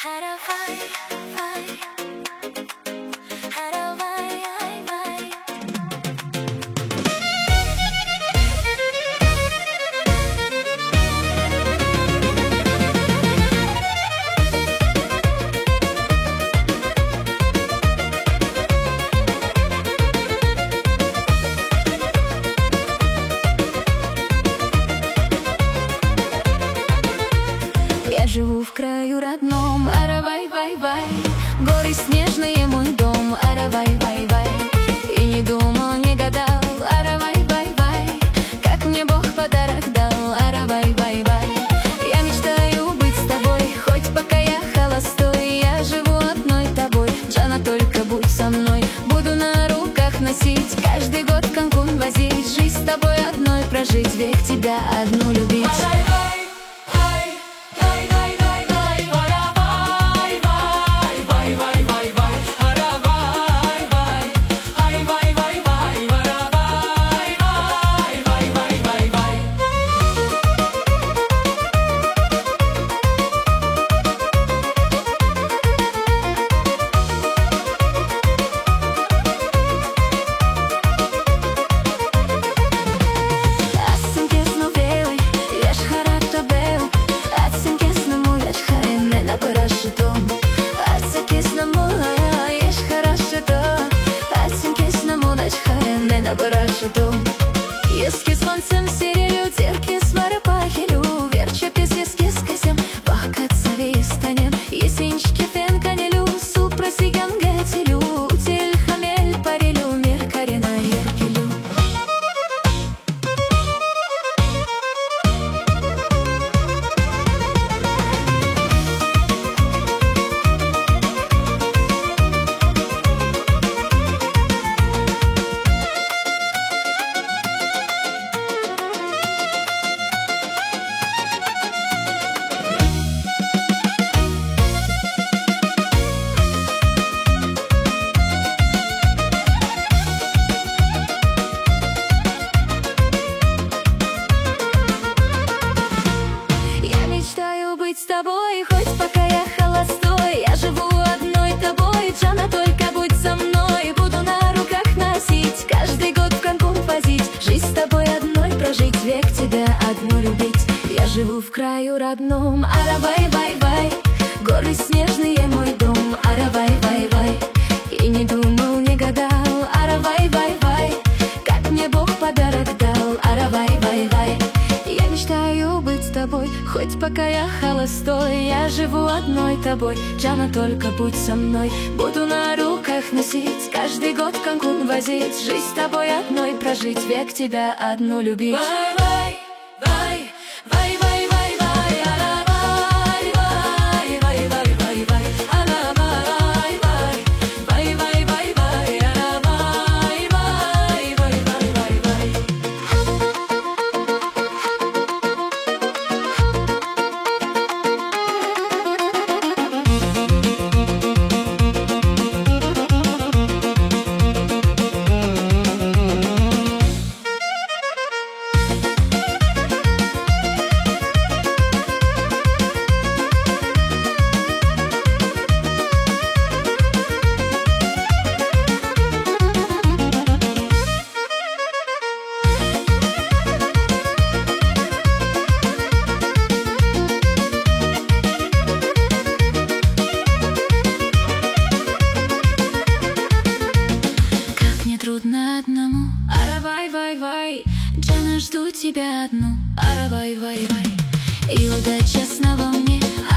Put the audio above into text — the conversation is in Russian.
Я живу в краю родном, ара-вай-вай-вай. Горы снежные мой дом, ара-вай-вай-вай. И не думал, не гадал, ара-вай-вай-вай. Как мне Бог подарок дал, ара-вай-вай-вай. Я мечтаю быть с тобой, хоть пока я холостой. Я живу одной тобой, Джана, только будь со мной. Буду на руках носить, каждый год в Канкун возить. Жизнь с тобой одной прожить, век тебя одну любить. Eski svansım seriliyor, terkes var pahelu. Verçe pes eski skasem, vakat savi станем. Есенчики фен канелю, супросиган гателю. Утель хамель парелю, меркарина еркелю. Мечтаю быть с тобой, хоть пока я холостой. Я живу одной тобой, Джана, только будь со мной. Буду на руках носить, каждый год в Канкун возить. Жизнь с тобой одной прожить, век тебя одну любить. Я живу в краю родном, ара-вай-вай-вай. Горы снежные мой дом, ара-вай-вай-вай. И не думал, не гадал, ара-вай-вай-вай. Как мне Бог подарок дал, ара-вай-вай-вай. Я мечтаю быть с тобой, хоть пока я холостой. Я живу одной тобой, Джана, только будь со мной. Буду на руках носить, каждый год в Канкун возить. Жизнь с тобой одной прожить, век тебя одну любить. Трудно одному, ара-вай-вай-вай. Джана, жду тебя одну, ара-вай-вай-вай. И удача снова мне,